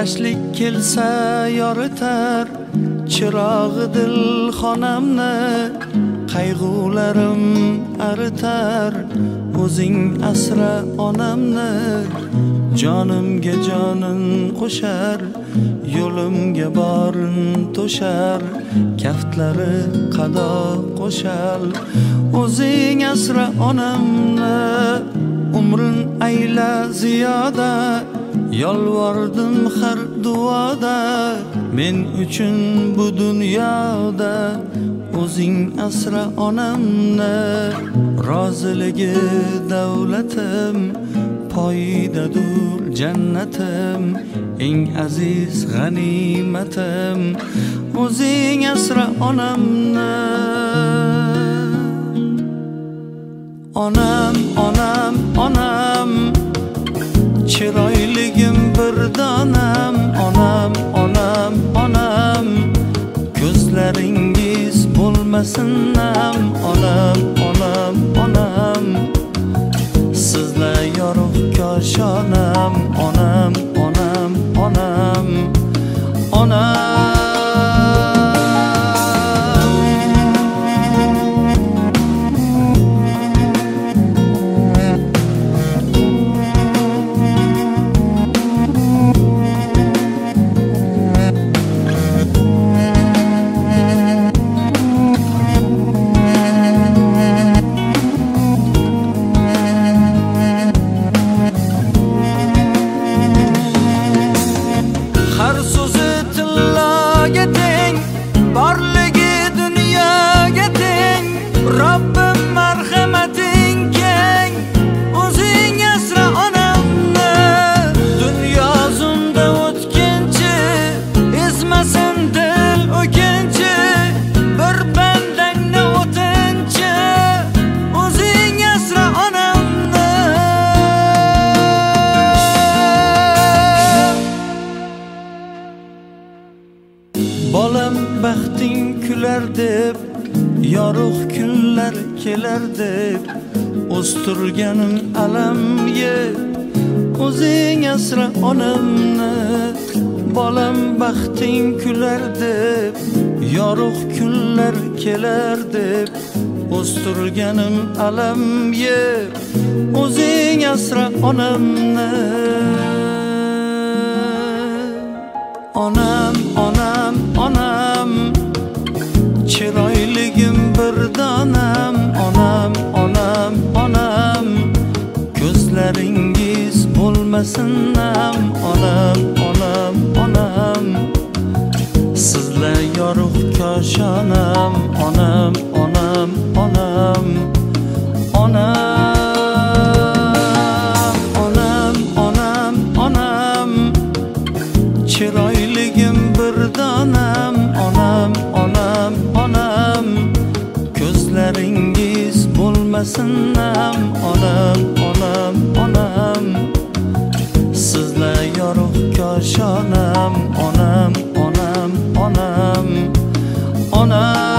Tashlik kelsa yoritar chirog'i dil xonamni, qayg'ularim aritar o'zing asra onamni. Jonimga jonin qo'shar, yo'limga borin to'shar, kaftlari qado qo'shar o'zing asra onamni. Umrin ayla ziyoda, yolvordim har duoda, men uchun bu dunyoda o'zing asra onamni. Roziligi davlatim, poyidadur jannatim, eng aziz g'animatim o'zing asra onamni. Onam, onam, onam, chiroyligim bir donam. Onam, onam, onam, ko'zlaringiz bo'lmasin nam. Onam, onam, onam, sizlar yorug' koshonam. Onam, onam, onam, onam. Har so'zi tilloga teng, borligi dunyoga teng. Robbim marhamating keng, o'zing asra onamni. Dunyo zunda o'tkinchi, ezmasin dil o'kinchi, bir bandangni o'tinchi, o'zing asra onamni. Bolam baxting kular deb, yorug' kunlar kelar deb, o'stirganim alam yeb, o'zing asra onamni. Bolam baxting kular deb, yorug' kunlar kelar deb, o'stirganim alam yeb, o'zing asra onamni. Onam, onam, onam, chiroyligim bir donam. Onam, onam, onam, ko'zlaringiz bo'lmasin nam. Onam, onam, onam, sizlar yorug' koshonam. Onam, onam, onam, onam, onam, onam, onam, chiroyligim bir donam. Onam, onam, onam, ko'zlaringiz bo'lmasin nam. Onam, onam, onam, sizlar yorug' koshonam. Onam, onam, onam, onam.